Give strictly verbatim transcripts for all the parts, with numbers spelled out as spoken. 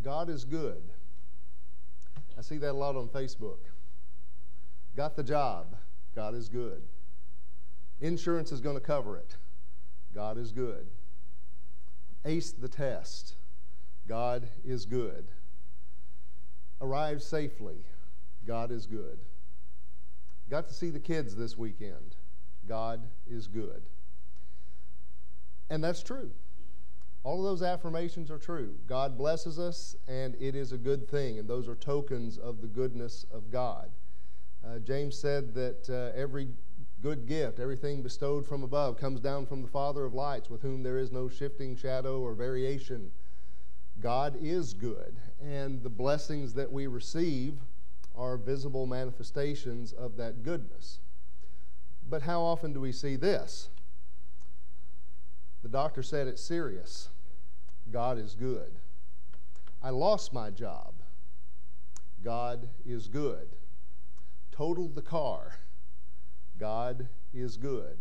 God is good. I see that a lot on Facebook. Got the job. God is good. Insurance is going to cover it. God is good. Aced the test. God is good. Arrived safely. God is good. Got to see the kids this weekend. God is good. And that's true. All of those affirmations are true. God blesses us, and it is a good thing, and those are tokens of the goodness of God. Uh, James said that uh, every good gift, everything bestowed from above, comes down from the Father of lights, with whom there is no shifting shadow or variation. God is good, and the blessings that we receive are visible manifestations of that goodness. But how often do we see this? The doctor said it's serious. God is good. I lost my job. God is good. Totaled the car. God is good.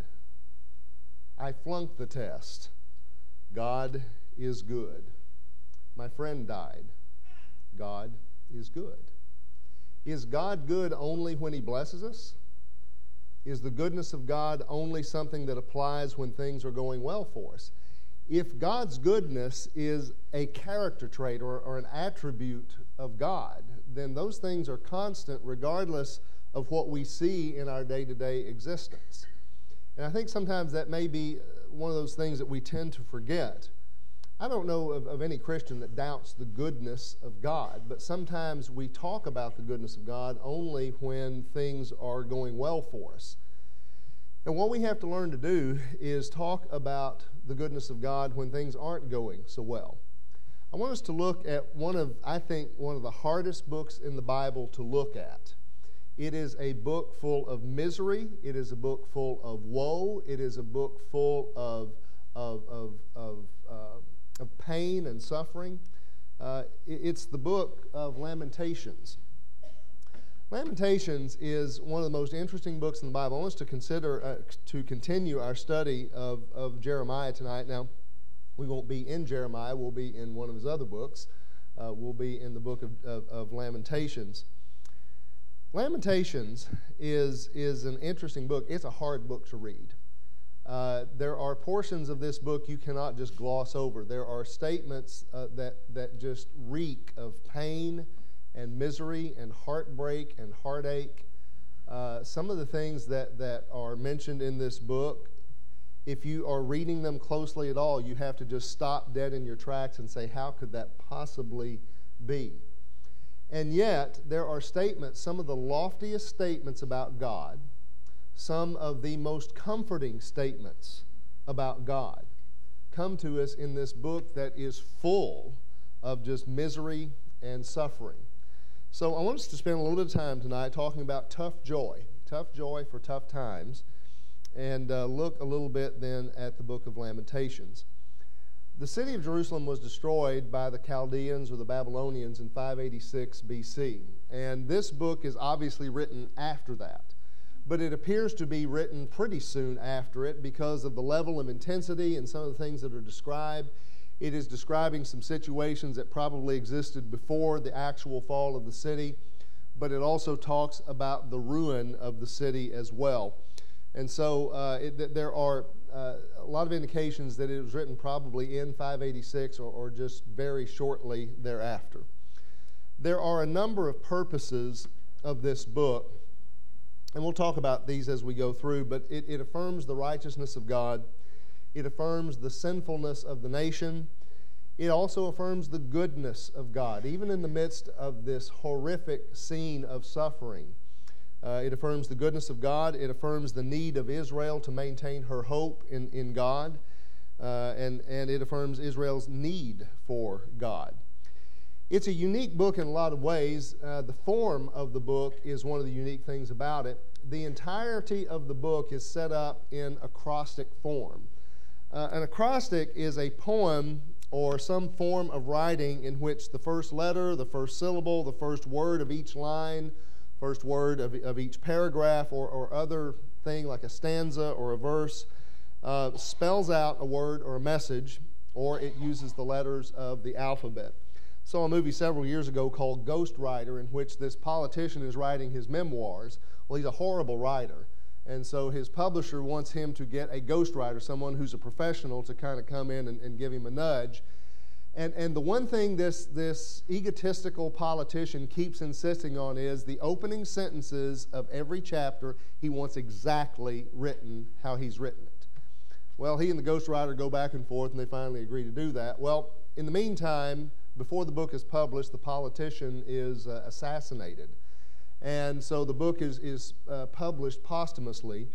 I flunked the test. God is good. My friend died. God is good. Is God good only when He blesses us? Is the goodness of God only something that applies when things are going well for us? If God's goodness is a character trait or, or an attribute of God, then those things are constant regardless of what we see in our day-to-day existence. And I think sometimes that may be one of those things that we tend to forget. I don't know of, of any Christian that doubts the goodness of God, but sometimes we talk about the goodness of God only when things are going well for us. And what we have to learn to do is talk about the goodness of God when things aren't going so well. I want us to look at one of, I think, one of the hardest books in the Bible to look at. It is a book full of misery. It is a book full of woe. It is a book full of, of, of, of, uh, of pain and suffering. Uh, it's the book of Lamentations. Lamentations is one of the most interesting books in the Bible. I want us to consider, uh, to continue our study of, of Jeremiah tonight. Now, we won't be in Jeremiah. We'll be in one of his other books. Uh, we'll be in the book of, of, of Lamentations. Lamentations is, is an interesting book. It's a hard book to read. Uh, there are portions of this book you cannot just gloss over. There are statements uh, that, that just reek of pain and misery and heartbreak and heartache. Uh, some of the things that, that are mentioned in this book, if you are reading them closely at all, you have to just stop dead in your tracks and say, how could that possibly be? And yet, there are statements, some of the loftiest statements about God, some of the most comforting statements about God, come to us in this book that is full of just misery and suffering. So I want us to spend a little bit of time tonight talking about tough joy, tough joy for tough times, and uh, look a little bit then at the book of Lamentations. The city of Jerusalem was destroyed by the Chaldeans or the Babylonians in five eighty-six B C, and this book is obviously written after that. But it appears to be written pretty soon after it because of the level of intensity and some of the things that are described. It is describing some situations that probably existed before the actual fall of the city, but it also talks about the ruin of the city as well. And so uh, it, there are uh, a lot of indications that it was written probably in five eighty-six or, or just very shortly thereafter. There are a number of purposes of this book, and we'll talk about these as we go through, but it, it affirms the righteousness of God. It affirms the sinfulness of the nation. It also affirms the goodness of God, even in the midst of this horrific scene of suffering. Uh, it affirms the goodness of God. It affirms the need of Israel to maintain her hope in, in God. Uh, and, and it affirms Israel's need for God. It's a unique book in a lot of ways. Uh, the form of the book is one of the unique things about it. The entirety of the book is set up in acrostic form. Uh, an acrostic is a poem or some form of writing in which the first letter, the first syllable, the first word of each line, first word of, of each paragraph or, or other thing like a stanza or a verse uh, spells out a word or a message, or it uses the letters of the alphabet. Saw a movie several years ago called Ghost Writer, in which this politician is writing his memoirs. Well, he's a horrible writer, and so his publisher wants him to get a ghostwriter, someone who's a professional, to kind of come in and, and give him a nudge. And, and the one thing this, this egotistical politician keeps insisting on is the opening sentences of every chapter he wants exactly written how he's written it. Well, he and the ghostwriter go back and forth, and they finally agree to do that. Well, in the meantime, before the book is published, the politician is uh, assassinated. And so the book is, is uh, published posthumously.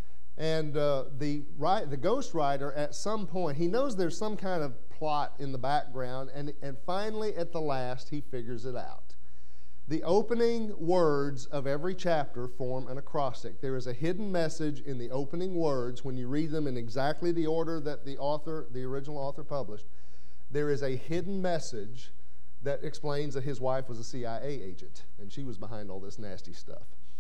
And uh, the, right, the ghostwriter, at some point, he knows there's some kind of plot in the background, and, and finally, at the last, he figures it out. The opening words of every chapter form an acrostic. There is a hidden message in the opening words when you read them in exactly the order that the author, the original author, published. There is a hidden message that explains that his wife was a C I A agent, and she was behind all this nasty stuff.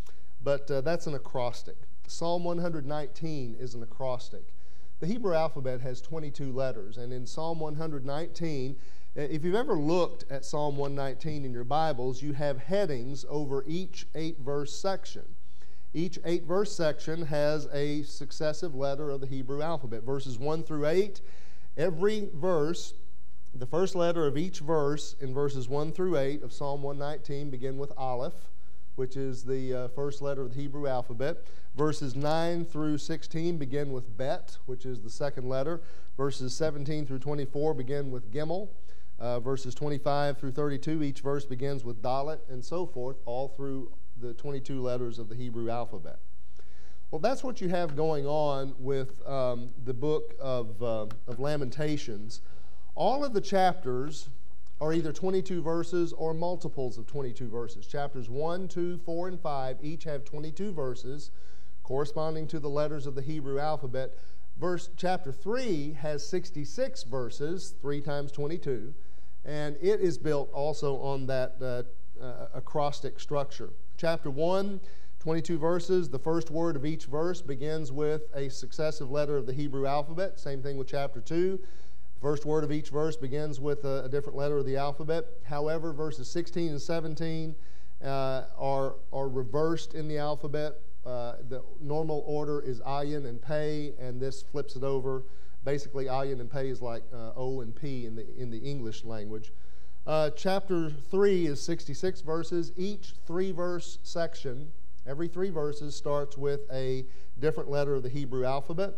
But uh, that's an acrostic. Psalm one nineteen is an acrostic. The Hebrew alphabet has twenty-two letters, and in Psalm one nineteen, if you've ever looked at Psalm one nineteen in your Bibles, you have headings over each eight-verse section. Each eight-verse section has a successive letter of the Hebrew alphabet. Verses one through eight, every verse, the first letter of each verse in verses one through eight of Psalm one nineteen begin with Aleph, which is the uh, first letter of the Hebrew alphabet. Verses nine through sixteen begin with Bet, which is the second letter. Verses seventeen through twenty-four begin with Gimel. Uh, verses twenty-five through thirty-two, each verse begins with Dalet, and so forth, all through the twenty-two letters of the Hebrew alphabet. Well, that's what you have going on with um, the book of, uh, of Lamentations. All of the chapters are either twenty-two verses or multiples of twenty-two verses. Chapters one, two, four, and five each have twenty-two verses corresponding to the letters of the Hebrew alphabet. Verse chapter three has sixty-six verses, three times twenty-two, and it is built also on that uh, uh, acrostic structure. Chapter one, twenty-two verses. The first word of each verse begins with a successive letter of the Hebrew alphabet. Same thing with chapter two. The first word of each verse begins with a, a different letter of the alphabet. However, verses sixteen and seventeen uh, are, are reversed in the alphabet. Uh, the normal order is Ayin and Pei, and this flips it over. Basically, Ayin and Pei is like uh, O and P in the, in the English language. Uh, chapter three is sixty-six verses. Each three-verse section, every three verses, starts with a different letter of the Hebrew alphabet.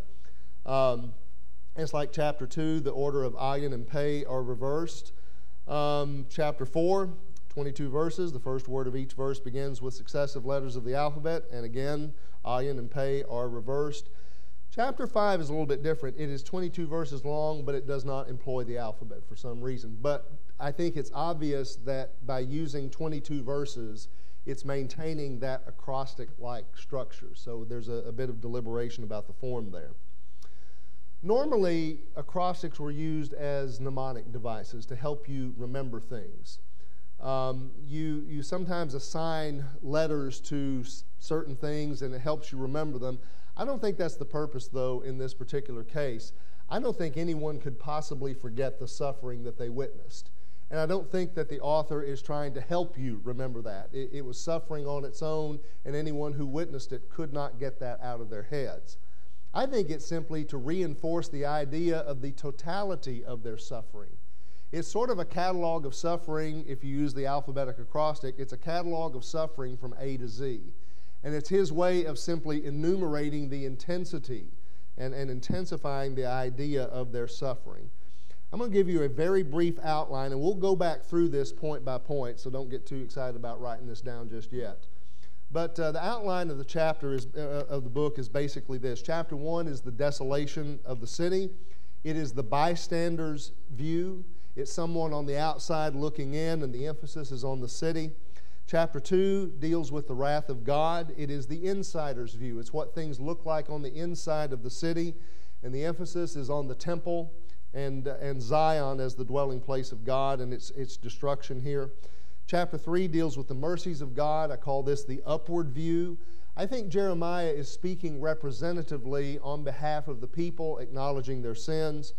Um, It's like chapter two, the order of Ayin and Pei are reversed. Um, chapter four, twenty-two verses. The first word of each verse begins with successive letters of the alphabet. And again, Ayin and Pei are reversed. Chapter five is a little bit different. It is twenty-two verses long, but it does not employ the alphabet for some reason. But I think it's obvious that by using twenty-two verses, it's maintaining that acrostic-like structure. So there's a, a bit of deliberation about the form there. Normally, acrostics were used as mnemonic devices to help you remember things. Um, you, you sometimes assign letters to s- certain things and it helps you remember them. I don't think that's the purpose, though, in this particular case. I don't think anyone could possibly forget the suffering that they witnessed. And I don't think that the author is trying to help you remember that. It, it was suffering on its own, and anyone who witnessed it could not get that out of their heads. I think it's simply to reinforce the idea of the totality of their suffering. It's sort of a catalog of suffering. If you use the alphabetic acrostic, it's a catalog of suffering from A to Z. And it's his way of simply enumerating the intensity and, and intensifying the idea of their suffering. I'm going to give you a very brief outline, and we'll go back through this point by point, so don't get too excited about writing this down just yet. But uh, the outline of the chapter is, uh, of the book is basically this. Chapter one is the desolation of the city. It is the bystander's view. It's someone on the outside looking in, and the emphasis is on the city. Chapter two deals with the wrath of God. It is the insider's view. It's what things look like on the inside of the city, and the emphasis is on the temple and, uh, and Zion as the dwelling place of God and its, its destruction here. Chapter three deals with the mercies of God. I call this the upward view. I think Jeremiah is speaking representatively on behalf of the people, acknowledging their sins.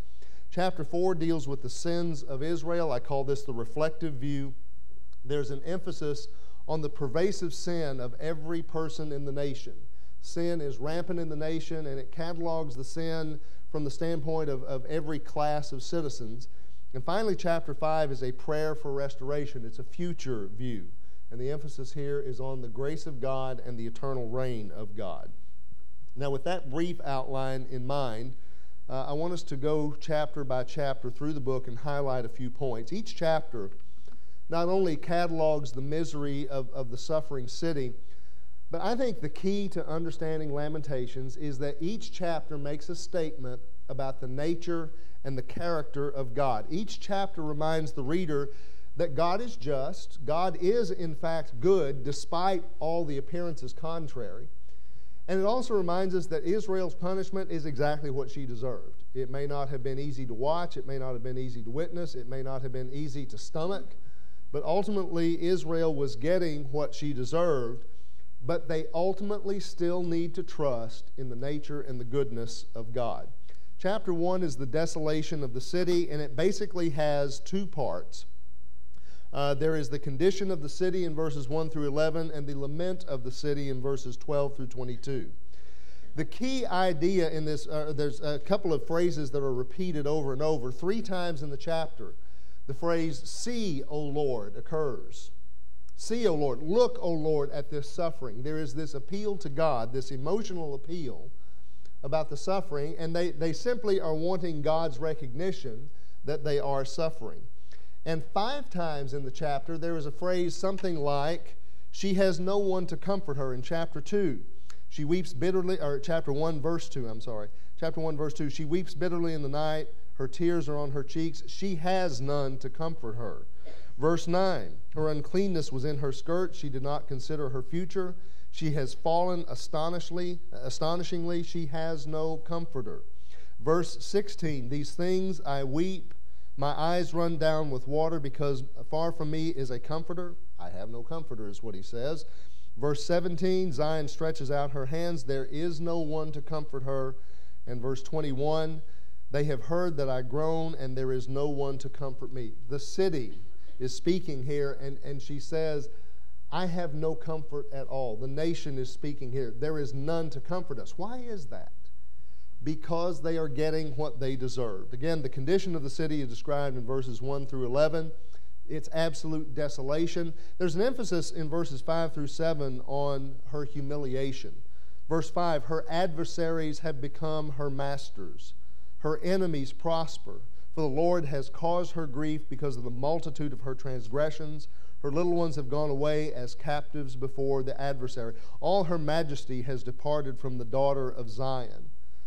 Chapter four deals with the sins of Israel. I call this the reflective view. There's an emphasis on the pervasive sin of every person in the nation. Sin is rampant in the nation, and it catalogs the sin from the standpoint of, of every class of citizens. And finally, chapter five is a prayer for restoration. It's a future view. And the emphasis here is on the grace of God and the eternal reign of God. Now, with that brief outline in mind, uh, I want us to go chapter by chapter through the book and highlight a few points. Each chapter not only catalogs the misery of, of the suffering city, but I think the key to understanding Lamentations is that each chapter makes a statement about the nature and the character of God. Each chapter reminds the reader that God is just, God is in fact good, despite all the appearances contrary. And it also reminds us that Israel's punishment is exactly what she deserved. It may not have been easy to watch, it may not have been easy to witness, it may not have been easy to stomach, but ultimately Israel was getting what she deserved, but they ultimately still need to trust in the nature and the goodness of God. Chapter one is the desolation of the city, and it basically has two parts. Uh, there is the condition of the city in verses one through eleven, and the lament of the city in verses twelve through twenty-two. The key idea in this, uh, there's a couple of phrases that are repeated over and over. Three times in the chapter, the phrase, "See, O Lord," occurs. See, O Lord, look, O Lord, at this suffering. There is this appeal to God, this emotional appeal about the suffering, and they, they simply are wanting God's recognition that they are suffering. And five times in the chapter, there is a phrase something like, she has no one to comfort her. In chapter two, she weeps bitterly, or chapter one, verse two, I'm sorry. Chapter one, verse two, she weeps bitterly in the night, her tears are on her cheeks, she has none to comfort her. Verse nine, her uncleanness was in her skirt, she did not consider her future. She has fallen astonishingly, astonishingly, she has no comforter. Verse sixteen, these things I weep, my eyes run down with water, because far from me is a comforter. I have no comforter, is what he says. Verse seventeen, Zion stretches out her hands, there is no one to comfort her. And verse twenty-one, they have heard that I groan, and there is no one to comfort me. The city is speaking here, and, and she says, I have no comfort at all. The nation is speaking here. There is none to comfort us. Why is that? Because they are getting what they deserved. Again, the condition of the city is described in verses one through eleven. It's absolute desolation. There's an emphasis in verses five through seven on her humiliation. Verse five, her adversaries have become her masters. Her enemies prosper. For the Lord has caused her grief because of the multitude of her transgressions. Her little ones have gone away as captives before the adversary. All her majesty has departed from the daughter of Zion.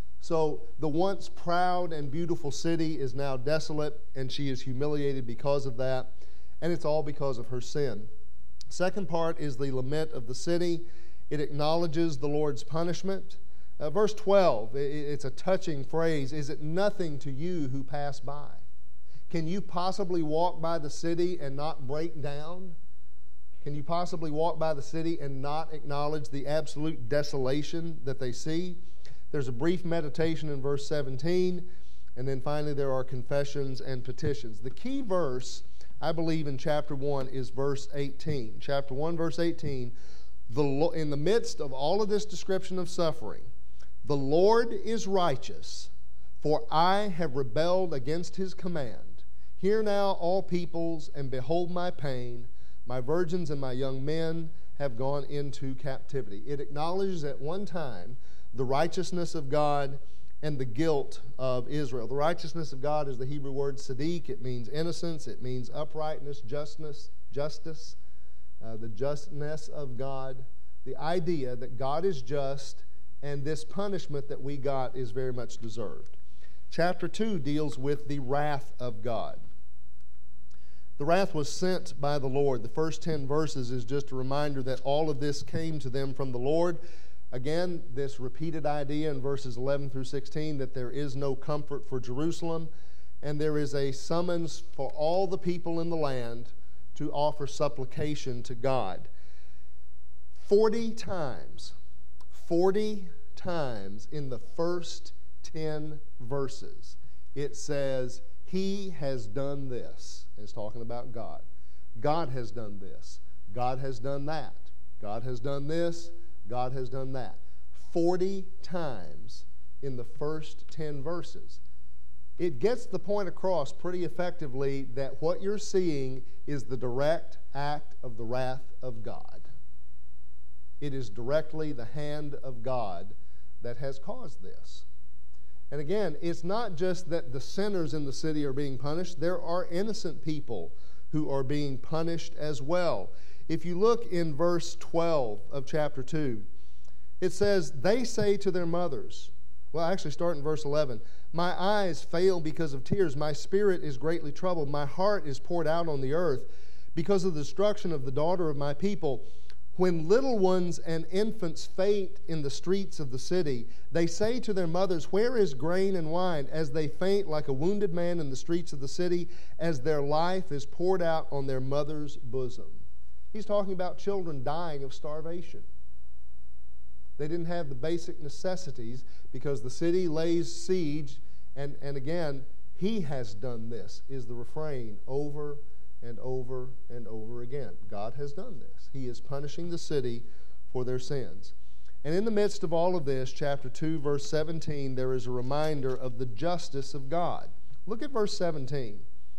So the once proud and beautiful city is now desolate, and she is humiliated because of that, and it's all because of her sin. Second part is the lament of the city. It acknowledges the Lord's punishment. Uh, verse twelve, it, it's a touching phrase. Is it nothing to you who pass by? Can you possibly walk by the city and not break down? Can you possibly walk by the city and not acknowledge the absolute desolation that they see? There's a brief meditation in verse seventeen, and then finally there are confessions and petitions. The key verse, I believe, in chapter one is verse eighteen. Chapter one, verse eighteen, the, in the midst of all of this description of suffering, the Lord is righteous, for I have rebelled against his command. Hear now, all peoples, and behold my pain. My virgins and my young men have gone into captivity. It acknowledges at one time the righteousness of God and the guilt of Israel. The righteousness of God is the Hebrew word tzaddik. It means innocence. It means uprightness, justness, justice, uh, the justness of God. The idea that God is just, and this punishment that we got is very much deserved. Chapter two deals with the wrath of God. The wrath was sent by the Lord. The first ten verses is just a reminder that all of this came to them from the Lord. Again, this repeated idea in verses eleven through sixteen that there is no comfort for Jerusalem, and there is a summons for all the people in the land to offer supplication to God. Forty times, forty times in the first ten verses, it says, He has done this. And it's talking about God. God has done this. God has done that. God has done this. God has done that. Forty times in the first ten verses. It gets the point across pretty effectively that what you're seeing is the direct act of the wrath of God. It is directly the hand of God that has caused this. And again, it's not just that the sinners in the city are being punished. There are innocent people who are being punished as well. If you look in verse twelve of chapter two, it says, they say to their mothers, well, actually start in verse eleven, my eyes fail because of tears. My spirit is greatly troubled. My heart is poured out on the earth because of the destruction of the daughter of my people. When little ones and infants faint in the streets of the city, they say to their mothers, where is grain and wine? As they faint like a wounded man in the streets of the city, as their life is poured out on their mother's bosom. He's talking about children dying of starvation. They didn't have the basic necessities because the city lays siege. And, and again, He has done this, is the refrain over and over and over again. God has done this. He is punishing the city for their sins. And in the midst of all of this, chapter two, verse seventeen, there is a reminder of the justice of God. Look at verse seventeen.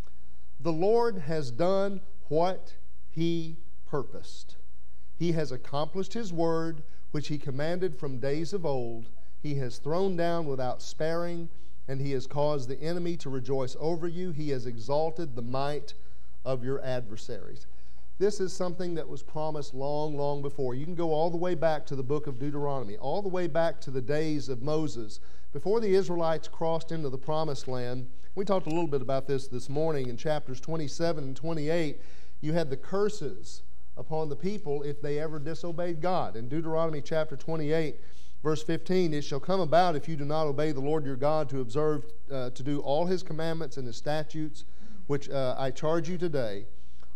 The Lord has done what He purposed. He has accomplished His word, which He commanded from days of old. He has thrown down without sparing, and He has caused the enemy to rejoice over you. He has exalted the might of your adversaries. This is something that was promised long, long before. You can go all the way back to the book of Deuteronomy, all the way back to the days of Moses. Before the Israelites crossed into the promised land, we talked a little bit about this this morning in chapters twenty-seven and twenty-eight. You had the curses upon the people if they ever disobeyed God. In Deuteronomy chapter twenty-eight, verse fifteen, it shall come about if you do not obey the Lord your God to observe, uh, to do all His commandments and His statutes, which uh, I charge you today,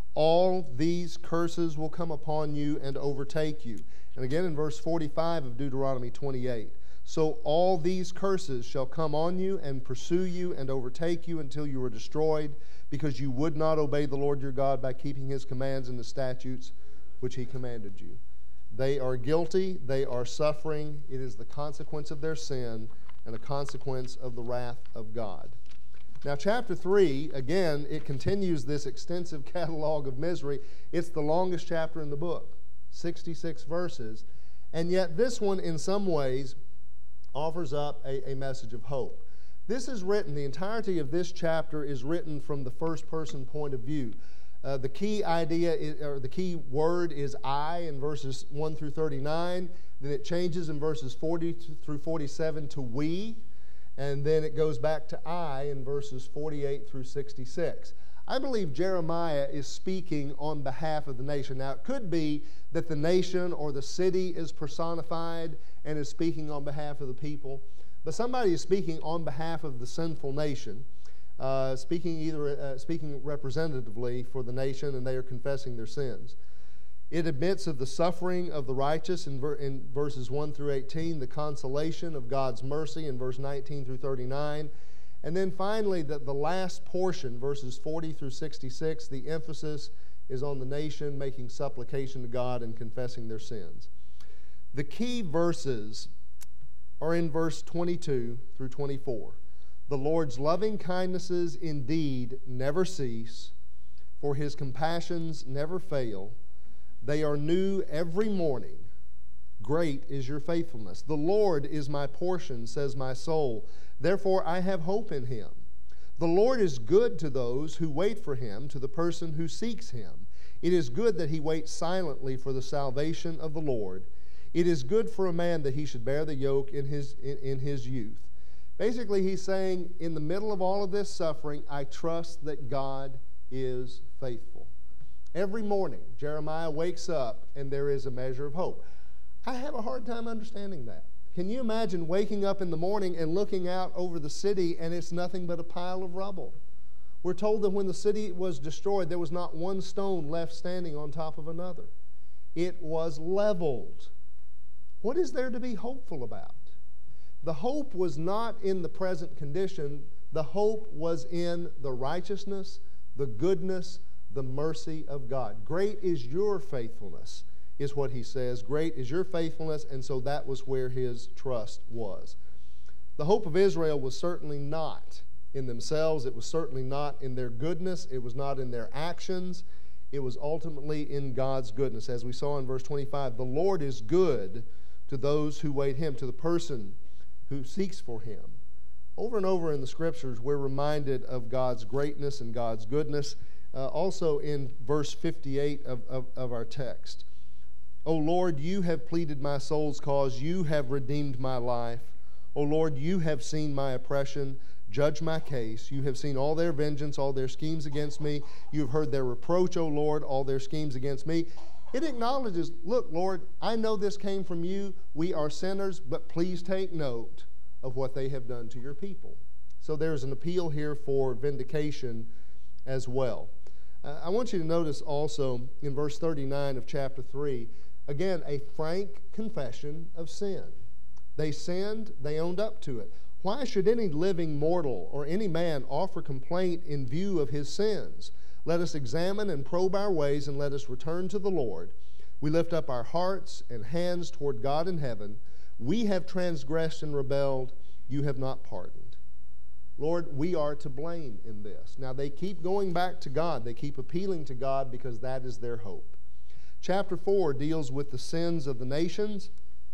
all these curses will come upon you and overtake you. And again in verse forty-five of Deuteronomy twenty-eight, so all these curses shall come on you and pursue you and overtake you until you are destroyed, because you would not obey the Lord your God by keeping His commands and the statutes which He commanded you. They are guilty, they are suffering. It is the consequence of their sin and a consequence of the wrath of God. Now, chapter three, again, it continues this extensive catalog of misery. It's the longest chapter in the book, sixty-six verses. And yet this one, in some ways, offers up a, a message of hope. This is written, the entirety of this chapter is written from the first-person point of view. Uh, the key idea, is, or the key word is I in verses one through thirty-nine. Then it changes in verses forty through forty-seven to we. And then it goes back to I in verses forty-eight through sixty-six. I believe Jeremiah is speaking on behalf of the nation. Now, it could be that the nation or the city is personified and is speaking on behalf of the people. But somebody is speaking on behalf of the sinful nation, uh, speaking either uh, speaking representatively for the nation, and they are confessing their sins. It admits of the suffering of the righteous in, ver- in verses one through eighteen, the consolation of God's mercy in verse nineteen through thirty-nine, and then finally that the last portion, verses forty through sixty-six, the emphasis is on the nation making supplication to God and confessing their sins. The key verses are in verse twenty-two through twenty-four. The Lord's loving kindnesses indeed never cease, for His compassions never fail. They are new every morning. Great is your faithfulness. The Lord is my portion, says my soul. Therefore I have hope in Him. The Lord is good to those who wait for Him, to the person who seeks Him. It is good that he waits silently for the salvation of the Lord. It is good for a man that he should bear the yoke in his, in, in his youth. Basically, he's saying, in the middle of all of this suffering, I trust that God is faithful. Every morning, Jeremiah wakes up and there is a measure of hope. I have a hard time understanding that. Can you imagine waking up in the morning and looking out over the city and it's nothing but a pile of rubble? We're told that when the city was destroyed, there was not one stone left standing on top of another. It was leveled. What is there to be hopeful about? The hope was not in the present condition. The hope was in the righteousness, the goodness, the mercy of God. Great is your faithfulness, is what he says. Great is your faithfulness, and so that was where his trust was. The hope of Israel was certainly not in themselves. It was certainly not in their goodness. It was not in their actions. It was ultimately in God's goodness. As we saw in verse twenty-five, the Lord is good to those who wait him, to the person who seeks for him. Over and over in the Scriptures, we're reminded of God's greatness and God's goodness. Uh, also in verse fifty-eight of, of, of our text. O Lord, you have pleaded my soul's cause. You have redeemed my life. O Lord, you have seen my oppression. Judge my case. You have seen all their vengeance, all their schemes against me. You have heard their reproach, O Lord, all their schemes against me. It acknowledges, look, Lord, I know this came from you. We are sinners, but please take note of what they have done to your people. So there's an appeal here for vindication as well. Uh, I want you to notice also in verse thirty-nine of chapter three, again, a frank confession of sin. They sinned, they owned up to it. Why should any living mortal or any man offer complaint in view of his sins? Let us examine and probe our ways, and let us return to the Lord. We lift up our hearts and hands toward God in heaven. We have transgressed and rebelled. You have not pardoned. Lord, we are to blame in this. Now, they keep going back to God. They keep appealing to God because that is their hope. Chapter four deals with the sins of the nations.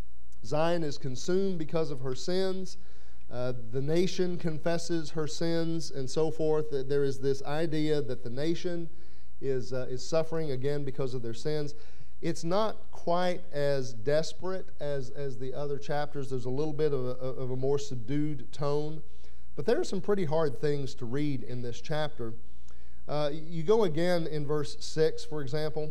Zion is consumed because of her sins. Uh, the nation confesses her sins and so forth. There is this idea that the nation is, uh, is suffering again because of their sins. It's not quite as desperate as, as the other chapters. There's a little bit of a, of a more subdued tone. But there are some pretty hard things to read in this chapter. Uh, you go again in verse six, for example.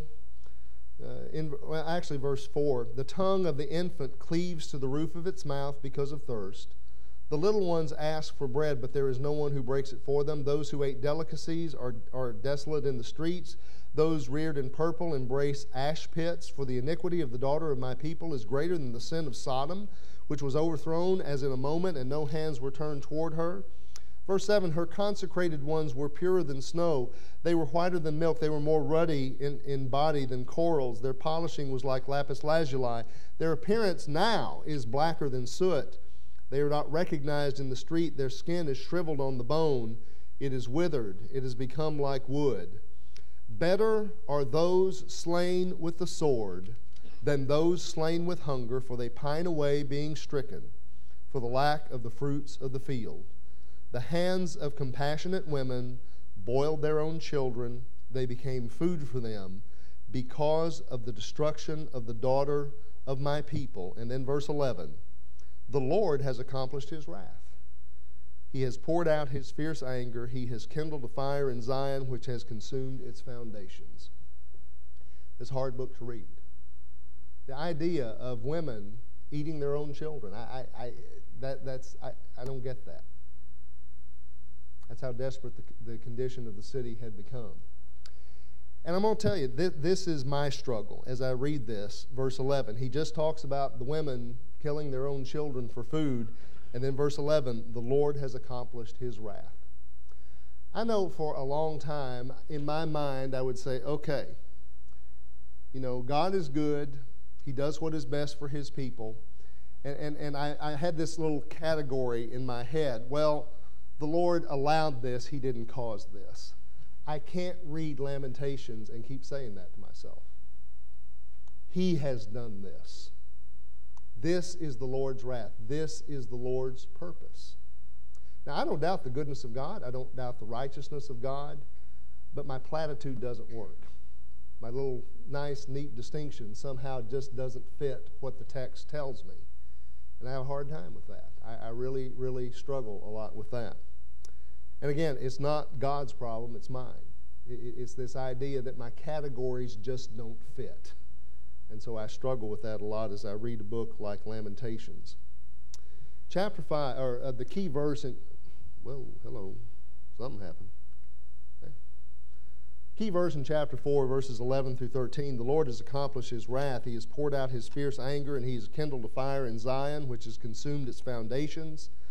Uh, in, well, actually, verse four. The tongue of the infant cleaves to the roof of its mouth because of thirst. The little ones ask for bread, but there is no one who breaks it for them. Those who ate delicacies are, are desolate in the streets. Those reared in purple embrace ash pits, for the iniquity of the daughter of my people is greater than the sin of Sodom, which was overthrown as in a moment, and no hands were turned toward her. Verse seven, her consecrated ones were purer than snow. They were whiter than milk. They were more ruddy in, in body than corals. Their polishing was like lapis lazuli. Their appearance now is blacker than soot. They are not recognized in the street. Their skin is shriveled on the bone. It is withered. It has become like wood. Better are those slain with the sword than those slain with hunger, for they pine away being stricken for the lack of the fruits of the field. The hands of compassionate women boiled their own children. They became food for them because of the destruction of the daughter of my people. And then verse eleven. The Lord has accomplished his wrath. He has poured out his fierce anger. He has kindled a fire in Zion, which has consumed its foundations. It's a hard book to read. The idea of women eating their own children, I, I, I, that, that's, I, I don't get that. That's how desperate the, the condition of the city had become. And I'm going to tell you, th- this is my struggle as I read this, verse eleven. He just talks about the women killing their own children for food. And then verse eleven, the Lord has accomplished his wrath. I know for a long time, in my mind, I would say, okay, you know, God is good. He does what is best for his people. And, and, and I, I had this little category in my head. Well, the Lord allowed this. He didn't cause this. I can't read Lamentations and keep saying that to myself. He has done this. This is the Lord's wrath. This is the Lord's purpose. Now, I don't doubt the goodness of God. I don't doubt the righteousness of God. But my platitude doesn't work. My little nice, neat distinction somehow just doesn't fit what the text tells me. And I have a hard time with that. I, I really, really struggle a lot with that. And again, it's not God's problem, it's mine. It, it's this idea that my categories just don't fit. And so I struggle with that a lot as I read a book like Lamentations. Chapter five, or uh, the key verse in, whoa, hello, something happened. There. Key verse in chapter four, verses eleven through thirteen, the Lord has accomplished his wrath. He has poured out his fierce anger, and he has kindled a fire in Zion, which has consumed its foundations.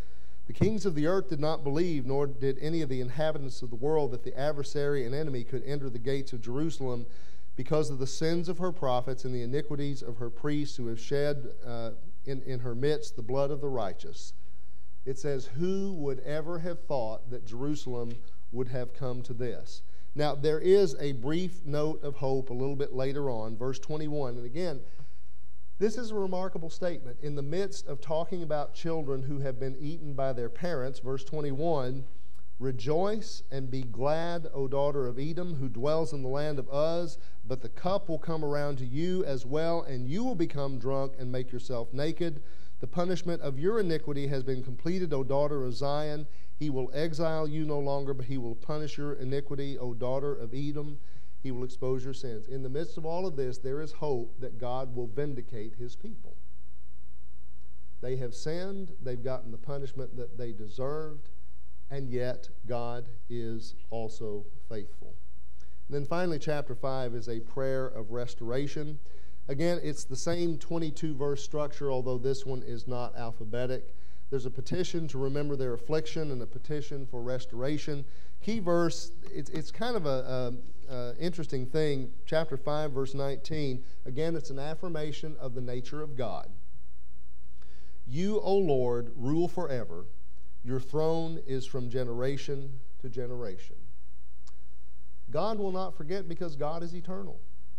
The kings of the earth did not believe, nor did any of the inhabitants of the world, that the adversary and enemy could enter the gates of Jerusalem because of the sins of her prophets and the iniquities of her priests who have shed uh, in, in her midst the blood of the righteous. It says, who would ever have thought that Jerusalem would have come to this? Now, there is a brief note of hope a little bit later on, verse twenty-one. And again, this is a remarkable statement. In the midst of talking about children who have been eaten by their parents, verse twenty-one, rejoice and be glad, O daughter of Edom, who dwells in the land of Uz, but the cup will come around to you as well, and you will become drunk and make yourself naked. The punishment of your iniquity has been completed, O daughter of Zion. He will exile you no longer, but he will punish your iniquity, O daughter of Edom. He will expose your sins. In the midst of all of this, there is hope that God will vindicate his people. They have sinned. They've gotten the punishment that they deserved. And yet, God is also faithful. And then finally, chapter five is a prayer of restoration. Again, it's the same twenty-two verse structure, although this one is not alphabetic. There's a petition to remember their affliction and a petition for restoration. Key verse, it's, it's kind of a, a, a interesting thing. Chapter five, verse nineteen. Again, it's an affirmation of the nature of God. You, O Lord, rule forever. Your throne is from generation to generation. God will not forget because God is eternal.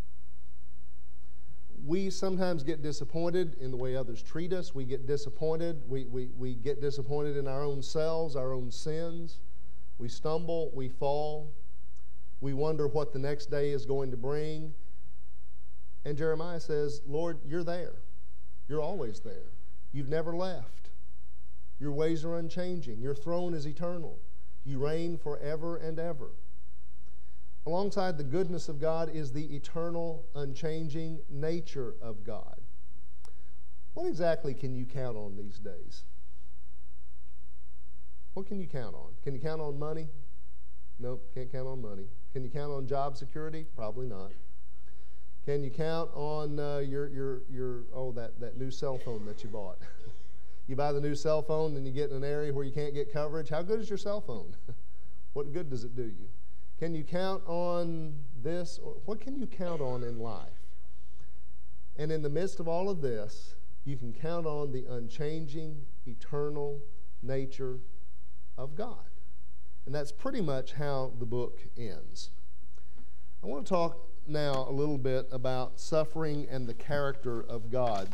We sometimes get disappointed in the way others treat us. We get disappointed. We, we, we get disappointed in our own selves, our own sins. We stumble, we fall. We wonder what the next day is going to bring. And Jeremiah says, Lord, you're there. You're always there. You've never left. Your ways are unchanging. Your throne is eternal. You reign forever and ever. Alongside the goodness of God is the eternal, unchanging nature of God. What exactly can you count on these days? What can you count on? Can you count on money? Nope, can't count on money. Can you count on job security? Probably not. Can you count on uh, your, your, your, oh, that, that new cell phone that you bought? You buy the new cell phone, then you get in an area where you can't get coverage. How good is your cell phone? What good does it do you? Can you count on this? What can you count on in life? And in the midst of all of this, you can count on the unchanging, eternal nature of God. And that's pretty much how the book ends. I want to talk now a little bit about suffering and the character of God.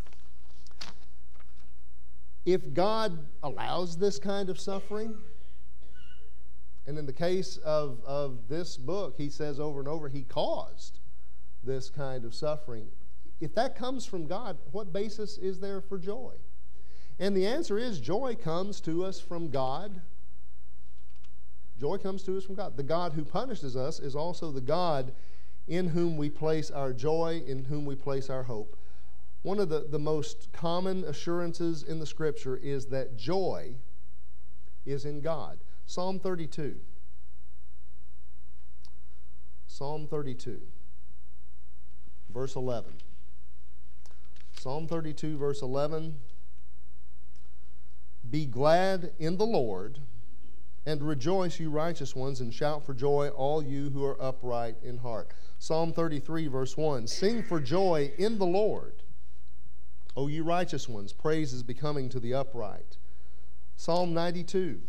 If God allows this kind of suffering, and in the case of, of this book, he says over and over, he caused this kind of suffering. If that comes from God, what basis is there for joy? And the answer is joy comes to us from God. Joy comes to us from God. The God who punishes us is also the God in whom we place our joy, in whom we place our hope. One of the, the most common assurances in the Scripture is that joy is in God. Psalm thirty-two. Psalm thirty-two, verse eleven. Psalm thirty-two, verse eleven. Be glad in the Lord, and rejoice, you righteous ones, and shout for joy, all you who are upright in heart. Psalm thirty-three, verse one. Sing for joy in the Lord, O you righteous ones, praise is becoming to the upright. Psalm ninety-two.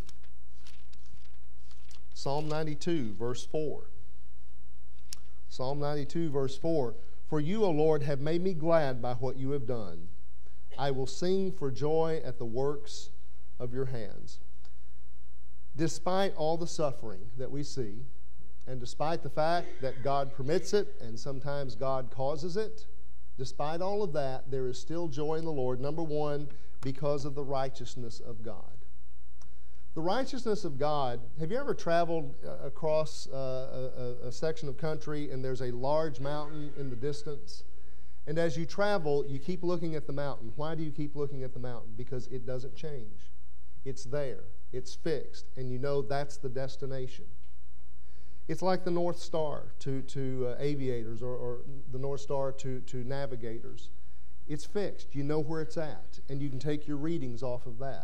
Psalm ninety-two, verse four. Psalm ninety-two, verse four. For you, O Lord, have made me glad by what you have done. I will sing for joy at the works of your hands. Despite all the suffering that we see, and despite the fact that God permits it and sometimes God causes it, despite all of that, there is still joy in the Lord. Number one, because of the righteousness of God. The righteousness of God, have you ever traveled uh, across uh, a, a section of country and there's a large mountain in the distance? And as you travel, you keep looking at the mountain. Why do you keep looking at the mountain? Because it doesn't change. It's there. It's fixed. And you know that's the destination. It's like the North Star to, to uh, aviators or, or the North Star to, to navigators. It's fixed. You know where it's at. And you can take your readings off of that.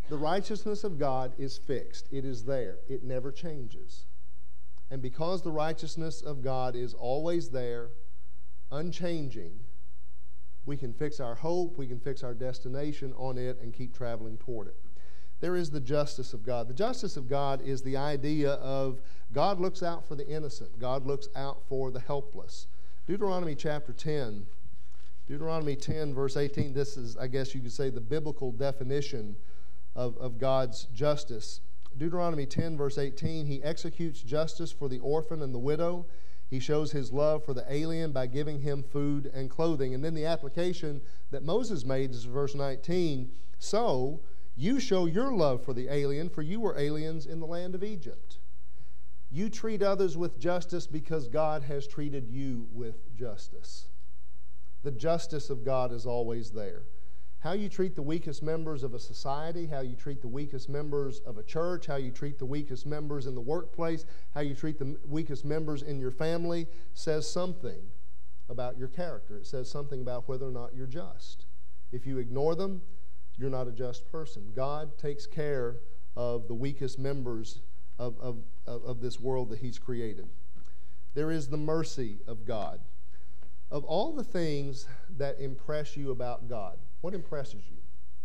The righteousness of God is fixed. It is there. It never changes. And because the righteousness of God is always there, unchanging, we can fix our hope, we can fix our destination on it, and keep traveling toward it. There is the justice of God. The justice of God is the idea of God looks out for the innocent. God looks out for the helpless. Deuteronomy chapter ten. Deuteronomy ten, verse eighteen. This is, I guess you could say, the biblical definition of, of God's justice. Deuteronomy ten, verse eighteen. He executes justice for the orphan and the widow. He shows his love for the alien by giving him food and clothing. And then the application that Moses made is verse nineteen. So you show your love for the alien, for you were aliens in the land of Egypt. You treat others with justice because God has treated you with justice. The justice of God is always there. How you treat the weakest members of a society, how you treat the weakest members of a church, how you treat the weakest members in the workplace, how you treat the weakest members in your family says something about your character. It says something about whether or not you're just. If you ignore them, you're not a just person. God takes care of the weakest members of, of, of this world that He's created. There is the mercy of God. Of all the things that impress you about God, what impresses you?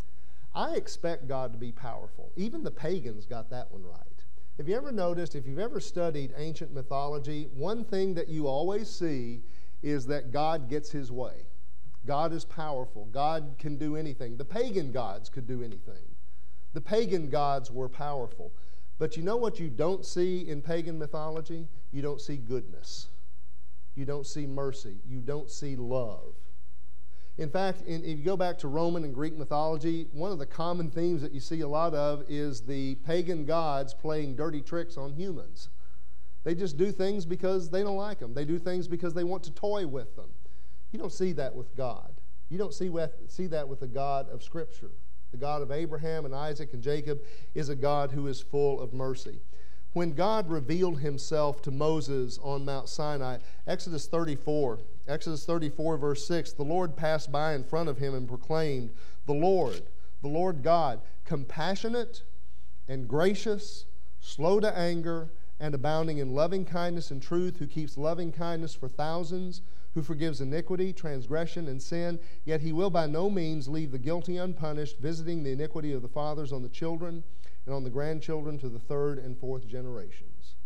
I expect God to be powerful. Even the pagans got that one right. Have you ever noticed, if you've ever studied ancient mythology, one thing that you always see is that God gets His way. God is powerful. God can do anything. The pagan gods could do anything. The pagan gods were powerful. But you know what you don't see in pagan mythology? You don't see goodness. You don't see mercy. You don't see love. In fact, in, if you go back to Roman and Greek mythology, one of the common themes that you see a lot of is the pagan gods playing dirty tricks on humans. They just do things because they don't like them. They do things because they want to toy with them. You don't see that with God. You don't see, with, see that with the God of Scripture. The God of Abraham and Isaac and Jacob is a God who is full of mercy. When God revealed Himself to Moses on Mount Sinai, Exodus thirty-four, Exodus thirty-four, verse six, the Lord passed by in front of him and proclaimed, the Lord, the Lord God, compassionate and gracious, slow to anger, and abounding in loving kindness and truth, who keeps loving kindness for thousands, who forgives iniquity, transgression, and sin, yet He will by no means leave the guilty unpunished, visiting the iniquity of the fathers on the children and on the grandchildren to the third and fourth generations.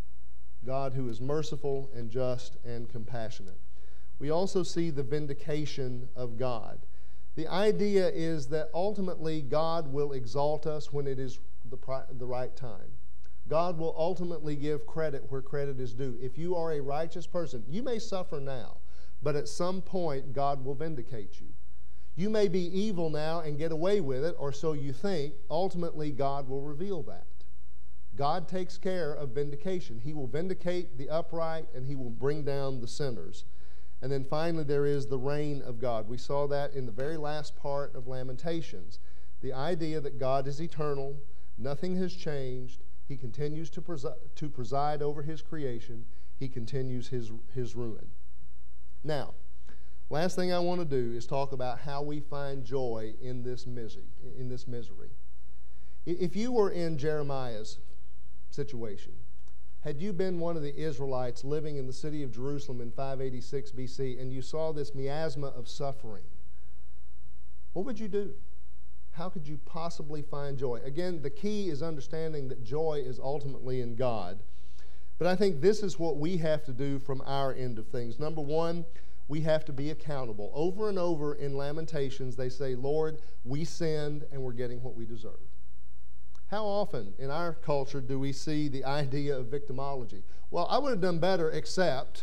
God who is merciful and just and compassionate. We also see the vindication of God. The idea is that ultimately God will exalt us when it is the, the right time. God will ultimately give credit where credit is due. If you are a righteous person, you may suffer now, but at some point God will vindicate you. You may be evil now and get away with it, or so you think. Ultimately, God will reveal that. God takes care of vindication. He will vindicate the upright, and He will bring down the sinners. And then finally, there is the reign of God. We saw that in the very last part of Lamentations. The idea that God is eternal, nothing has changed, He continues to, presi- to preside over His creation, He continues His, his ruin. Now, last thing I want to do is talk about how we find joy in this misery. In this misery. If you were in Jeremiah's situation, had you been one of the Israelites living in the city of Jerusalem in five eighty-six B C and you saw this miasma of suffering, what would you do? How could you possibly find joy? Again, the key is understanding that joy is ultimately in God. But I think this is what we have to do from our end of things. Number one, we have to be accountable. Over and over in Lamentations, they say, Lord, we sinned and we're getting what we deserve. How often in our culture do we see the idea of victimology? Well, I would have done better except,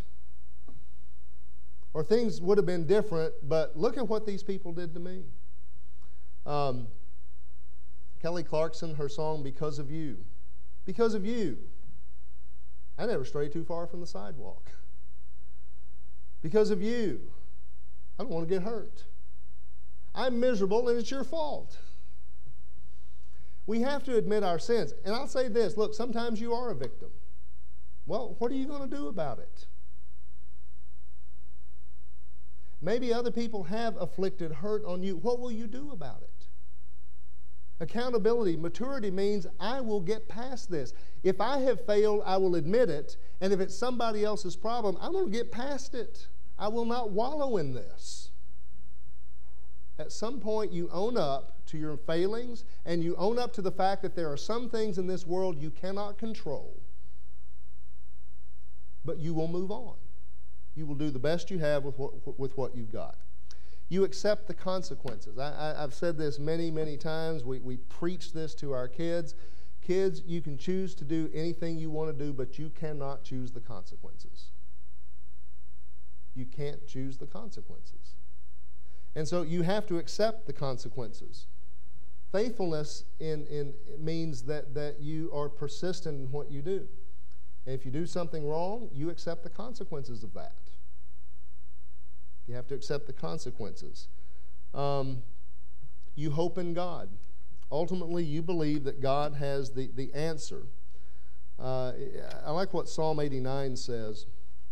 or things would have been different, but look at what these people did to me. Um, Kelly Clarkson, her song, Because of You. Because of you, I never strayed too far from the sidewalk. Because of you, I don't want to get hurt. I'm miserable and it's your fault. We have to admit our sins. And I'll say this, look, sometimes you are a victim. Well, what are you going to do about it? Maybe other people have afflicted hurt on you. What will you do about it? Accountability, maturity means I will get past this. If I have failed, I will admit it. And if it's somebody else's problem, I'm going to get past it. I will not wallow in this. At some point, you own up to your failings, and you own up to the fact that there are some things in this world you cannot control. But you will move on. You will do the best you have with what, with what you've got. You accept the consequences. I, I, I've said this many, many times. We, we preach this to our kids. Kids, you can choose to do anything you want to do, but you cannot choose the consequences. You can't choose the consequences. And so you have to accept the consequences. Faithfulness in, in, means that, that you are persistent in what you do. And if you do something wrong, you accept the consequences of that. You have to accept the consequences. Um, you hope in God. Ultimately, you believe that God has the, the answer. Uh, I like what Psalm eighty-nine says.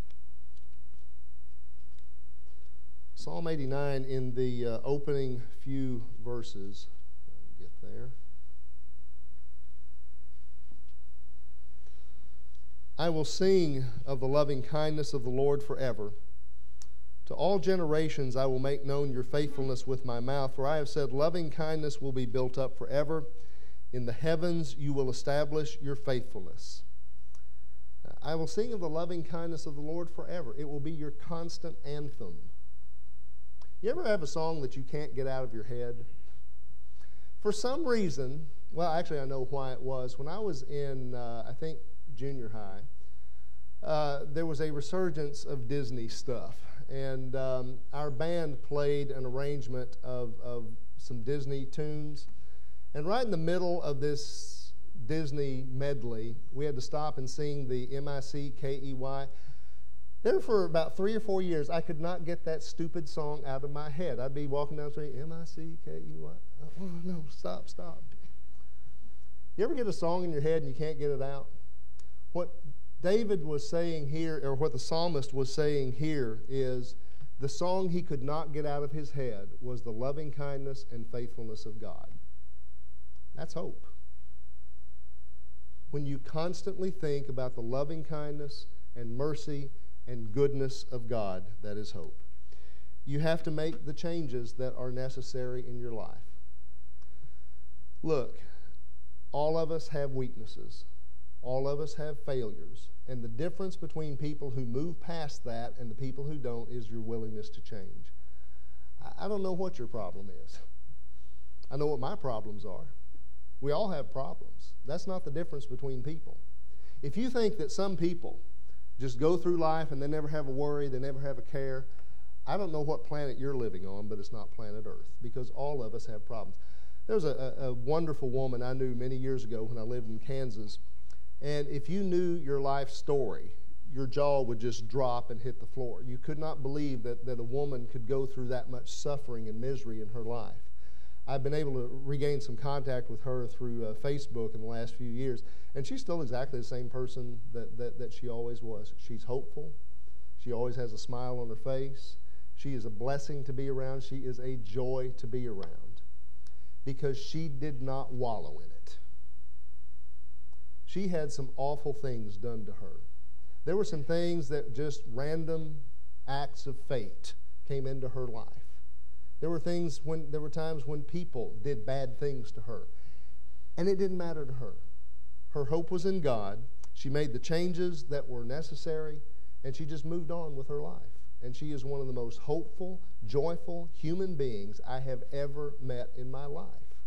Psalm eighty-nine, in the uh, opening few verses. If I can get there. I will sing of the loving kindness of the Lord forever. To all generations I will make known your faithfulness with my mouth, for I have said, loving kindness will be built up forever. In the heavens you will establish your faithfulness. I will sing of the loving kindness of the Lord forever. It will be your constant anthem. You ever have a song that you can't get out of your head? For some reason, well, actually I know why it was. When I was in, uh, I think, junior high, uh, there was a resurgence of Disney stuff. And um, our band played an arrangement of, of some Disney tunes. And right in the middle of this Disney medley, we had to stop and sing the M I C K E Y. There for about three or four years, I could not get that stupid song out of my head. I'd be walking down the street, M I C K E Y. Oh, no, stop, stop. You ever get a song in your head and you can't get it out? What David was saying here, or what the psalmist was saying here, is the song he could not get out of his head was the loving kindness and faithfulness of God. That's hope. When you constantly think about the loving kindness and mercy and goodness of God, that is hope. You have to make the changes that are necessary in your life. Look, all of us have weaknesses. All of us have failures. And the difference between people who move past that and the people who don't is your willingness to change. I don't know what your problem is. I know what my problems are. We all have problems. That's not the difference between people. If you think that some people just go through life and they never have a worry, they never have a care, I don't know what planet you're living on, but it's not planet Earth, because all of us have problems. There was a, a, a wonderful woman I knew many years ago when I lived in Kansas. And if you knew your life story, your jaw would just drop and hit the floor. You could not believe that, that a woman could go through that much suffering and misery in her life. I've been able to regain some contact with her through uh, Facebook in the last few years, and she's still exactly the same person that, that, that she always was. She's hopeful. She always has a smile on her face. She is a blessing to be around. She is a joy to be around because she did not wallow in it. She had some awful things done to her. There were some things that just random acts of fate came into her life. There were things when there were times when people did bad things to her. And it didn't matter to her. Her hope was in God. She made the changes that were necessary, and she just moved on with her life. And she is one of the most hopeful, joyful human beings I have ever met in my life.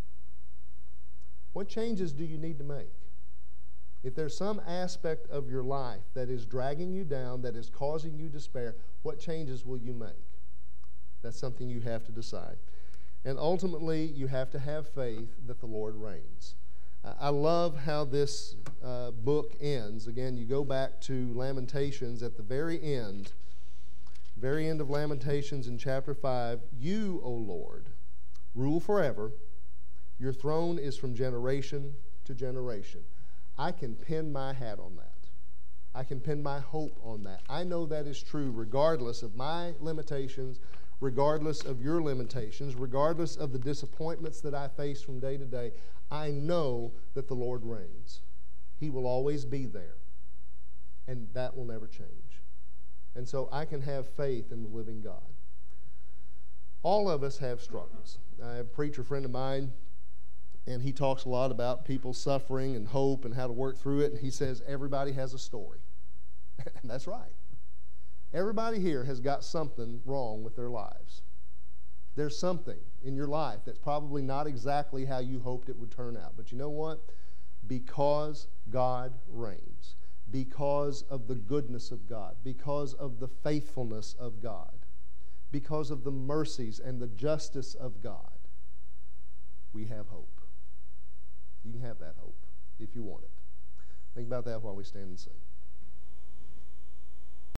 What changes do you need to make? If there's some aspect of your life that is dragging you down, that is causing you despair, what changes will you make? That's something you have to decide. And ultimately, you have to have faith that the Lord reigns. I love how this uh, book ends. Again, you go back to Lamentations at the very end, very end of Lamentations in chapter five. You, O Lord, rule forever. Your throne is from generation to generation. I can pin my hat on that. I can pin my hope on that. I know that is true regardless of my limitations, regardless of your limitations, regardless of the disappointments that I face from day to day, I know that the Lord reigns. He will always be there, and that will never change. And so I can have faith in the living God. All of us have struggles. I have a preacher friend of mine, and he talks a lot about people suffering and hope and how to work through it, and he says everybody has a story. And that's right. Everybody here has got something wrong with their lives. There's something in your life that's probably not exactly how you hoped it would turn out. But you know what? Because God reigns, because of the goodness of God, because of the faithfulness of God, because of the mercies and the justice of God, we have hope. You can have that hope if you want it. Think about that while we stand and sing.